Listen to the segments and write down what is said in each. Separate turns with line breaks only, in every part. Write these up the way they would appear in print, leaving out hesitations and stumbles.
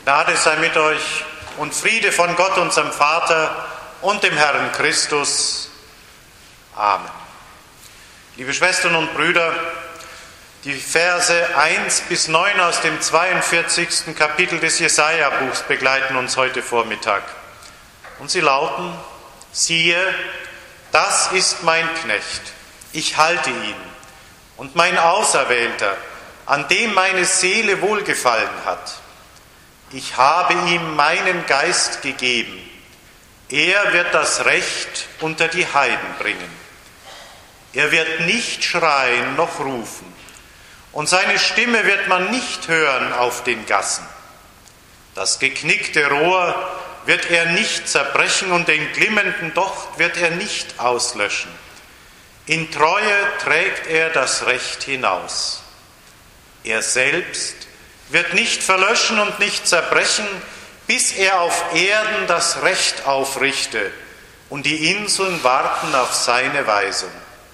Gnade sei mit euch und Friede von Gott, unserem Vater und dem Herrn Christus. Amen. Liebe Schwestern und Brüder, die Verse 1 bis 9 aus dem 42. Kapitel des Jesaja-Buchs begleiten uns heute Vormittag. Und sie lauten: Siehe, das ist mein Knecht, ich halte ihn, und mein Auserwählter, an dem meine Seele wohlgefallen hat. Ich habe ihm meinen Geist gegeben. Er wird das Recht unter die Heiden bringen. Er wird nicht schreien noch rufen, und seine Stimme wird man nicht hören auf den Gassen. Das geknickte Rohr wird er nicht zerbrechen und den glimmenden Docht wird er nicht auslöschen. In Treue trägt er das Recht hinaus. Er selbst wird nicht verlöschen und nicht zerbrechen, bis er auf Erden das Recht aufrichte und die Inseln warten auf seine Weisung.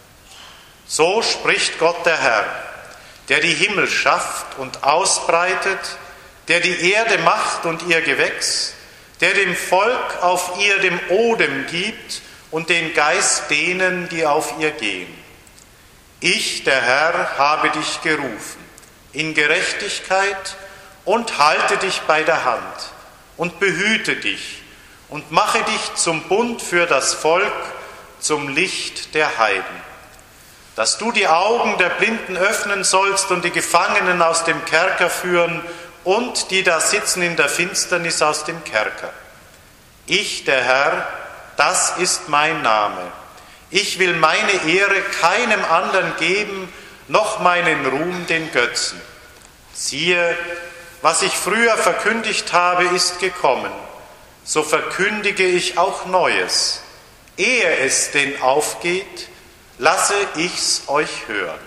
So spricht Gott der Herr, der die Himmel schafft und ausbreitet, der die Erde macht und ihr Gewächs, der dem Volk auf ihr dem Odem gibt und den Geist denen, die auf ihr gehen. Ich, der Herr, habe dich gerufen in Gerechtigkeit und halte dich bei der Hand und behüte dich und mache dich zum Bund für das Volk, zum Licht der Heiden, dass du die Augen der Blinden öffnen sollst und die Gefangenen aus dem Kerker führen und die da sitzen in der Finsternis aus dem Kerker. Ich, der Herr, das ist mein Name. Ich will meine Ehre keinem anderen geben, noch meinen Ruhm den Götzen. Siehe, was ich früher verkündigt habe, ist gekommen. So verkündige ich auch Neues. Ehe es denn aufgeht, lasse ich's euch hören.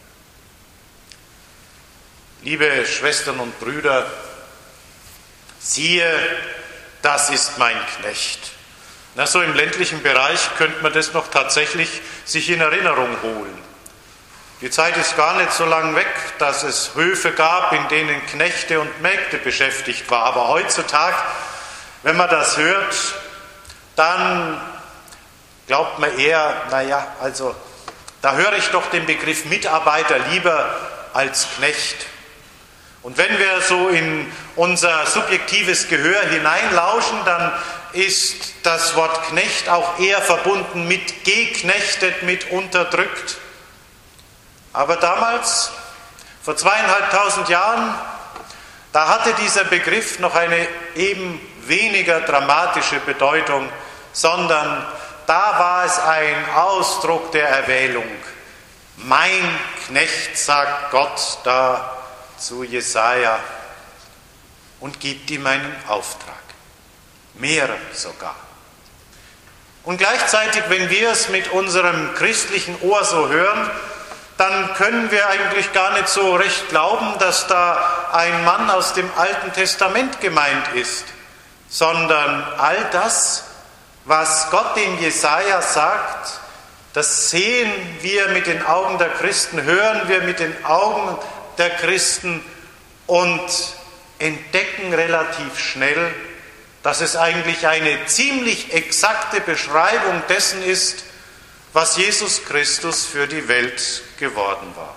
Liebe Schwestern und Brüder, siehe, das ist mein Knecht. Na, so im ländlichen Bereich könnte man das noch tatsächlich sich in Erinnerung holen. Die Zeit ist gar nicht so lang weg, dass es Höfe gab, in denen Knechte und Mägde beschäftigt waren. Aber heutzutage, wenn man das hört, dann glaubt man eher, da höre ich doch den Begriff Mitarbeiter lieber als Knecht. Und wenn wir so in unser subjektives Gehör hineinlauschen, dann ist das Wort Knecht auch eher verbunden mit geknechtet, mit unterdrückt. Aber damals, vor 2500 Jahren, da hatte dieser Begriff noch eine eben weniger dramatische Bedeutung, sondern da war es ein Ausdruck der Erwählung. Mein Knecht, sagt Gott da zu Jesaja, und gibt ihm einen Auftrag. Mehr sogar. Und gleichzeitig, wenn wir es mit unserem christlichen Ohr so hören, dann können wir eigentlich gar nicht so recht glauben, dass da ein Mann aus dem Alten Testament gemeint ist, sondern all das, was Gott dem Jesaja sagt, das sehen wir mit den Augen der Christen, hören wir mit den Augen der Christen und entdecken relativ schnell, dass es eigentlich eine ziemlich exakte Beschreibung dessen ist, was Jesus Christus für die Welt geworden war.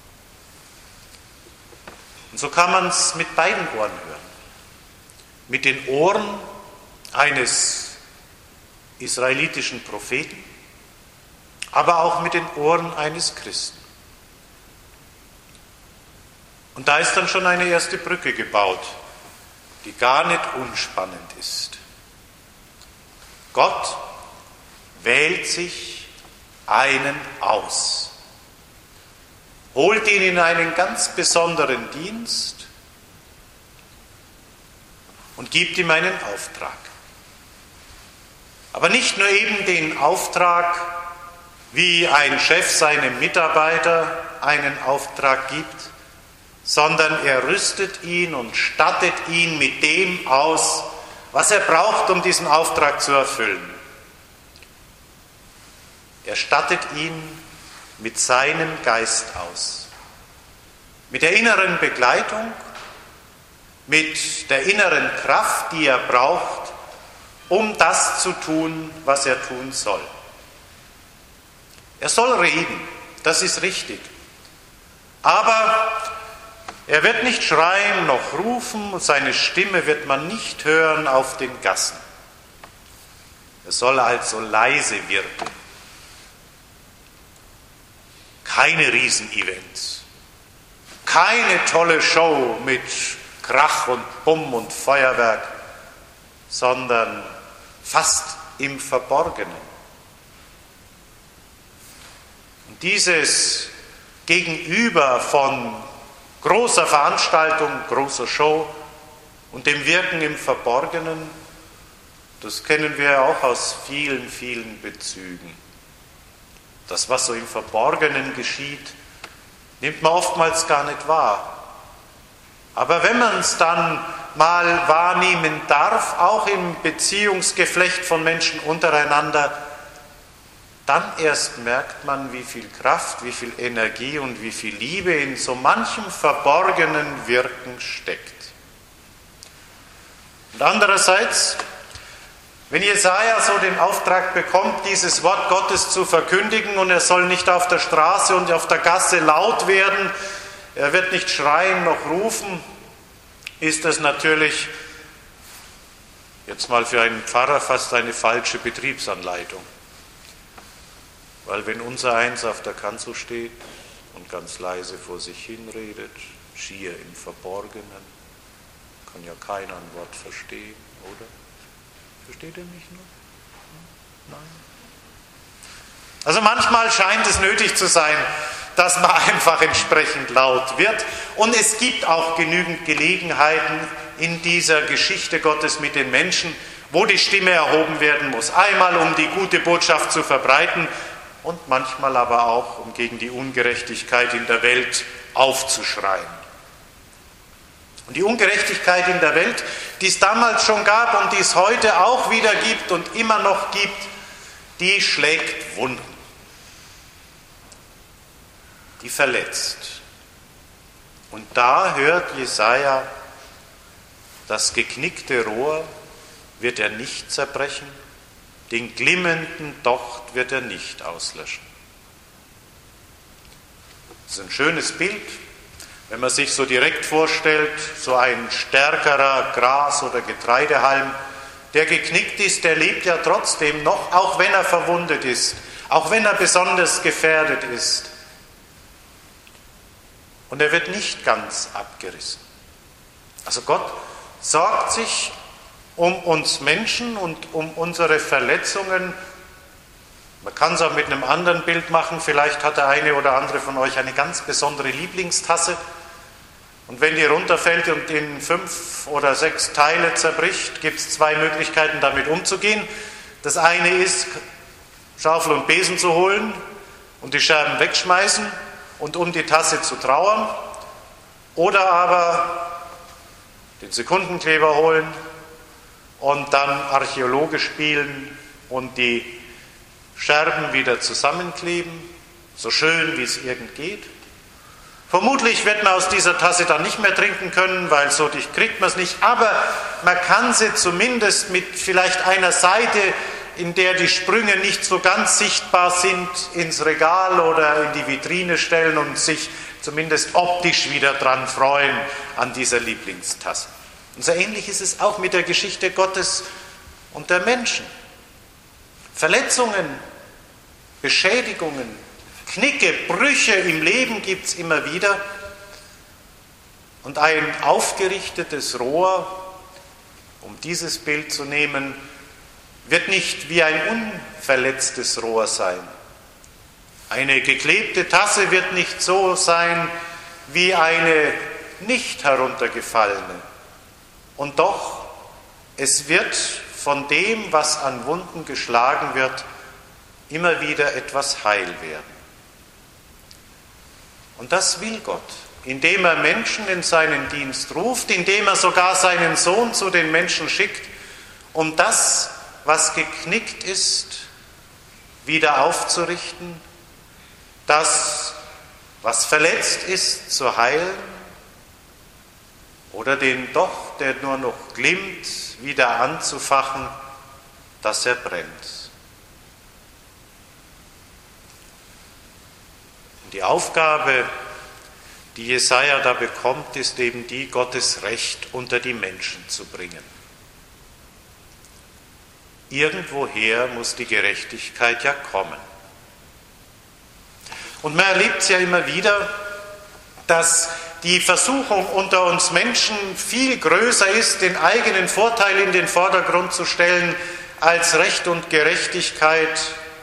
Und so kann man es mit beiden Ohren hören. Mit den Ohren eines israelitischen Propheten, aber auch mit den Ohren eines Christen. Und da ist dann schon eine erste Brücke gebaut, die gar nicht unspannend ist. Gott wählt sich einen aus, holt ihn in einen ganz besonderen Dienst und gibt ihm einen Auftrag. Aber nicht nur eben den Auftrag, wie ein Chef seinem Mitarbeiter einen Auftrag gibt, sondern er rüstet ihn und stattet ihn mit dem aus, was er braucht, um diesen Auftrag zu erfüllen. Er stattet ihn mit seinem Geist aus, mit der inneren Begleitung mit der inneren Kraft, die er braucht, um das zu tun, was er tun soll. Er soll reden, das ist richtig. Aber er wird nicht schreien noch rufen, seine Stimme wird man nicht hören auf den Gassen. Er soll also leise wirken. Keine Riesenevents, keine tolle Show mit Krach und Bumm und Feuerwerk, sondern fast im Verborgenen. Und dieses Gegenüber von großer Veranstaltung, großer Show und dem Wirken im Verborgenen, das kennen wir auch aus vielen, vielen Bezügen. Das, was so im Verborgenen geschieht, nimmt man oftmals gar nicht wahr. Aber wenn man es dann mal wahrnehmen darf, auch im Beziehungsgeflecht von Menschen untereinander, dann erst merkt man, wie viel Kraft, wie viel Energie und wie viel Liebe in so manchem verborgenen Wirken steckt. Und andererseits, wenn Jesaja so den Auftrag bekommt, dieses Wort Gottes zu verkündigen und er soll nicht auf der Straße und auf der Gasse laut werden, er wird nicht schreien noch rufen, ist das natürlich jetzt mal für einen Pfarrer fast eine falsche Betriebsanleitung. Weil wenn unser Eins auf der Kanzel steht und ganz leise vor sich hinredet, schier im Verborgenen, kann ja keiner ein Wort verstehen, oder? Versteht ihr mich noch? Nein? Also manchmal scheint es nötig zu sein, dass man einfach entsprechend laut wird. Und es gibt auch genügend Gelegenheiten in dieser Geschichte Gottes mit den Menschen, wo die Stimme erhoben werden muss. Einmal, um die gute Botschaft zu verbreiten und manchmal aber auch, um gegen die Ungerechtigkeit in der Welt aufzuschreien. Und die Ungerechtigkeit in der Welt, die es damals schon gab und die es heute auch wieder gibt und immer noch gibt, die schlägt Wunden. Die verletzt. Und da hört Jesaja, das geknickte Rohr wird er nicht zerbrechen, den glimmenden Docht wird er nicht auslöschen. Das ist ein schönes Bild, wenn man sich so direkt vorstellt, so ein stärkerer Gras- oder Getreidehalm, der geknickt ist, der lebt ja trotzdem noch, auch wenn er verwundet ist, auch wenn er besonders gefährdet ist. Und er wird nicht ganz abgerissen. Also Gott sorgt sich um uns Menschen und um unsere Verletzungen. Man kann es auch mit einem anderen Bild machen. Vielleicht hat der eine oder andere von euch eine ganz besondere Lieblingstasse. Und wenn die runterfällt und in 5 oder 6 Teile zerbricht, gibt es 2 Möglichkeiten, damit umzugehen. Das eine ist, Schaufel und Besen zu holen und die Scherben wegschmeißen und um die Tasse zu trauern. Oder aber den Sekundenkleber holen und dann archäologisch spielen und die Scherben wieder zusammenkleben, so schön wie es irgend geht. Vermutlich wird man aus dieser Tasse dann nicht mehr trinken können, weil so dicht kriegt man es nicht, aber man kann sie zumindest mit vielleicht einer Seite, in der die Sprünge nicht so ganz sichtbar sind, ins Regal oder in die Vitrine stellen und sich zumindest optisch wieder dran freuen an dieser Lieblingstasse. Und so ähnlich ist es auch mit der Geschichte Gottes und der Menschen. Verletzungen, Beschädigungen, Knicke, Brüche im Leben gibt es immer wieder. Und ein aufgerichtetes Rohr, um dieses Bild zu nehmen, wird nicht wie ein unverletztes Rohr sein. Eine geklebte Tasse wird nicht so sein wie eine nicht heruntergefallene. Und doch, es wird von dem, was an Wunden geschlagen wird, immer wieder etwas heil werden. Und das will Gott, indem er Menschen in seinen Dienst ruft, indem er sogar seinen Sohn zu den Menschen schickt, um das, was geknickt ist, wieder aufzurichten, das, was verletzt ist, zu heilen oder den Docht, der nur noch glimmt, wieder anzufachen, dass er brennt. Und die Aufgabe, die Jesaja da bekommt, ist eben die, Gottes Recht unter die Menschen zu bringen. Irgendwoher muss die Gerechtigkeit ja kommen. Und man erlebt es ja immer wieder, dass die Versuchung unter uns Menschen viel größer ist, den eigenen Vorteil in den Vordergrund zu stellen, als Recht und Gerechtigkeit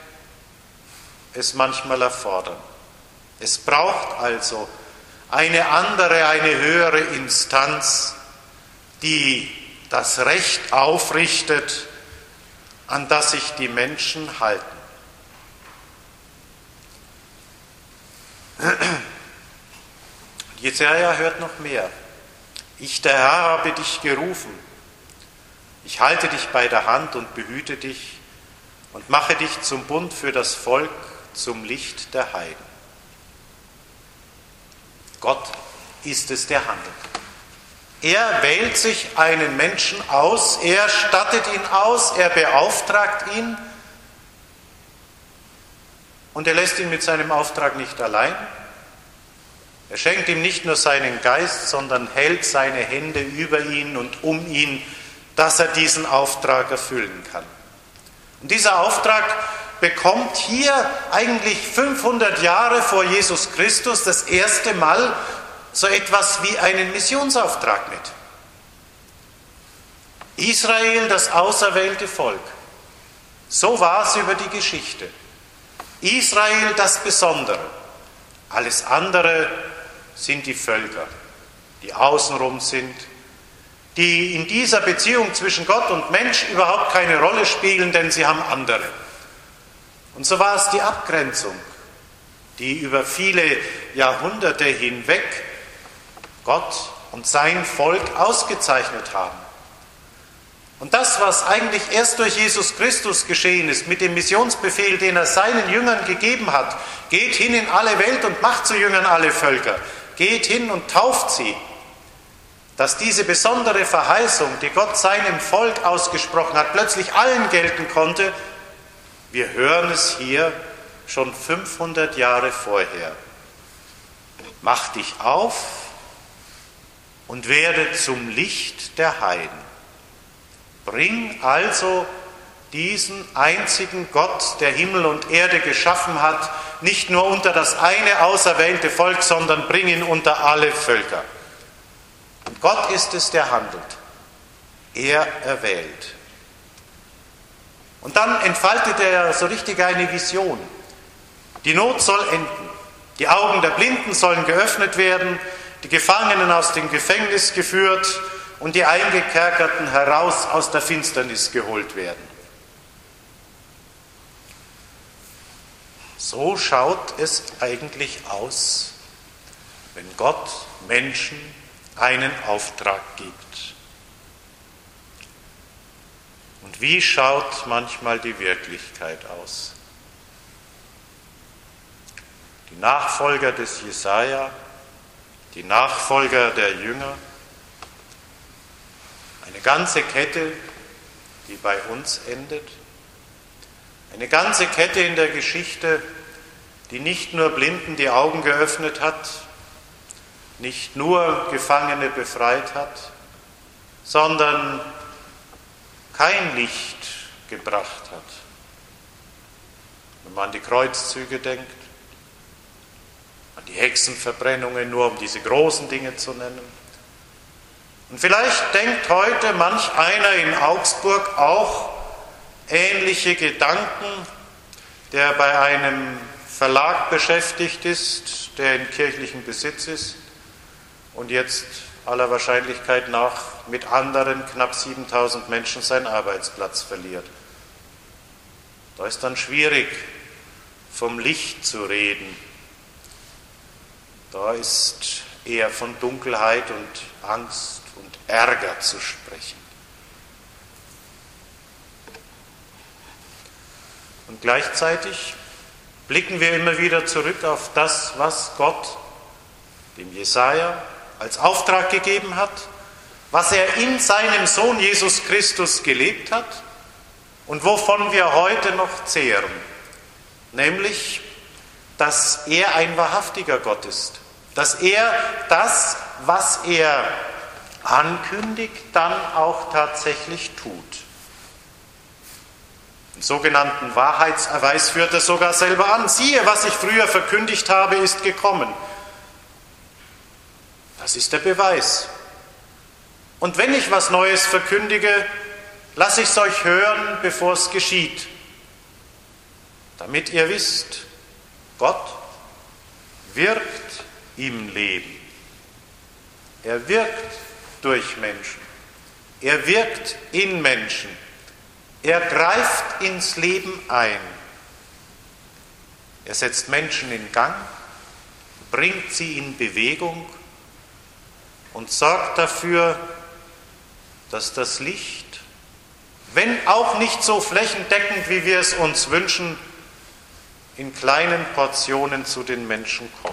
es manchmal erfordern. Es braucht also eine andere, eine höhere Instanz, die das Recht aufrichtet, an das sich die Menschen halten. Jesaja hört noch mehr. Ich, der Herr, habe dich gerufen. Ich halte dich bei der Hand und behüte dich und mache dich zum Bund für das Volk, zum Licht der Heiden. Gott ist es, der handelt. Er wählt sich einen Menschen aus, er stattet ihn aus, er beauftragt ihn und er lässt ihn mit seinem Auftrag nicht allein. Er schenkt ihm nicht nur seinen Geist, sondern hält seine Hände über ihn und um ihn, dass er diesen Auftrag erfüllen kann. Und dieser Auftrag bekommt hier eigentlich 500 Jahre vor Jesus Christus das erste Mal so etwas wie einen Missionsauftrag mit. Israel, das auserwählte Volk. So war es über die Geschichte. Israel, das Besondere. Alles andere sind die Völker, die außenrum sind, die in dieser Beziehung zwischen Gott und Mensch überhaupt keine Rolle spielen, denn sie haben andere. Und so war es die Abgrenzung, die über viele Jahrhunderte hinweg Gott und sein Volk ausgezeichnet haben. Und das, was eigentlich erst durch Jesus Christus geschehen ist, mit dem Missionsbefehl, den er seinen Jüngern gegeben hat, geht hin in alle Welt und macht zu Jüngern alle Völker, geht hin und tauft sie, dass diese besondere Verheißung, die Gott seinem Volk ausgesprochen hat, plötzlich allen gelten konnte, wir hören es hier schon 500 Jahre vorher. Mach dich auf und werde zum Licht der Heiden. Bring also diesen einzigen Gott, der Himmel und Erde geschaffen hat, nicht nur unter das eine auserwählte Volk, sondern bring ihn unter alle Völker. Und Gott ist es, der handelt. Er erwählt. Und dann entfaltet er so richtig eine Vision. Die Not soll enden. Die Augen der Blinden sollen geöffnet werden, die Gefangenen aus dem Gefängnis geführt und die Eingekerkerten heraus aus der Finsternis geholt werden. So schaut es eigentlich aus, wenn Gott Menschen einen Auftrag gibt. Und wie schaut manchmal die Wirklichkeit aus? Die Nachfolger des Jesaja, die Nachfolger der Jünger, eine ganze Kette, die bei uns endet, eine ganze Kette in der Geschichte, die nicht nur Blinden die Augen geöffnet hat, nicht nur Gefangene befreit hat, sondern kein Licht gebracht hat. Wenn man an die Kreuzzüge denkt, an die Hexenverbrennungen, nur um diese großen Dinge zu nennen. Und vielleicht denkt heute manch einer in Augsburg auch ähnliche Gedanken, der bei einem Verlag beschäftigt ist, der in kirchlichem Besitz ist und jetzt aller Wahrscheinlichkeit nach mit anderen knapp 7000 Menschen seinen Arbeitsplatz verliert. Da ist dann schwierig, vom Licht zu reden. Da ist eher von Dunkelheit und Angst und Ärger zu sprechen. Und gleichzeitig blicken wir immer wieder zurück auf das, was Gott dem Jesaja als Auftrag gegeben hat was er in seinem Sohn Jesus Christus gelebt hat und wovon wir heute noch zehren, nämlich, dass er ein wahrhaftiger Gott ist, dass er das, was er ankündigt, dann auch tatsächlich tut. Den sogenannten Wahrheitserweis führt er sogar selber an. Siehe, was ich früher verkündigt habe, ist gekommen. Das ist der Beweis. Und wenn ich was Neues verkündige, lasse ich es euch hören, bevor es geschieht, damit ihr wisst, Gott wirkt im Leben. Er wirkt durch Menschen. Er wirkt in Menschen. Er greift ins Leben ein. Er setzt Menschen in Gang, bringt sie in Bewegung und sorgt dafür, dass das Licht, wenn auch nicht so flächendeckend, wie wir es uns wünschen, in kleinen Portionen zu den Menschen kommt.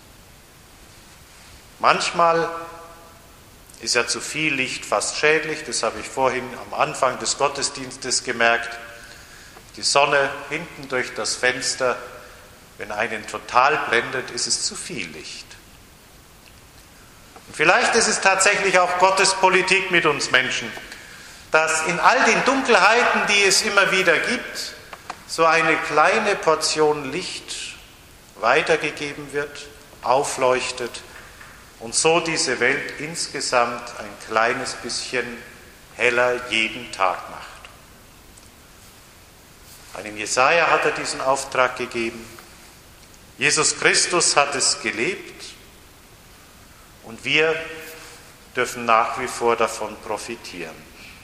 Manchmal ist ja zu viel Licht fast schädlich, das habe ich vorhin am Anfang des Gottesdienstes gemerkt. Die Sonne hinten durch das Fenster, wenn einen total blendet, ist es zu viel Licht. Und vielleicht ist es tatsächlich auch Gottes Politik mit uns Menschen, dass in all den Dunkelheiten, die es immer wieder gibt, so eine kleine Portion Licht weitergegeben wird, aufleuchtet und so diese Welt insgesamt ein kleines bisschen heller jeden Tag macht. Einem Jesaja hat er diesen Auftrag gegeben. Jesus Christus hat es gelebt und wir dürfen nach wie vor davon profitieren.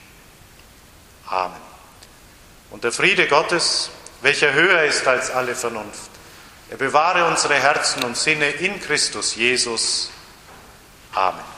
Amen. Und der Friede Gottes, welcher höher ist als alle Vernunft, er bewahre unsere Herzen und Sinne in Christus Jesus. Amen.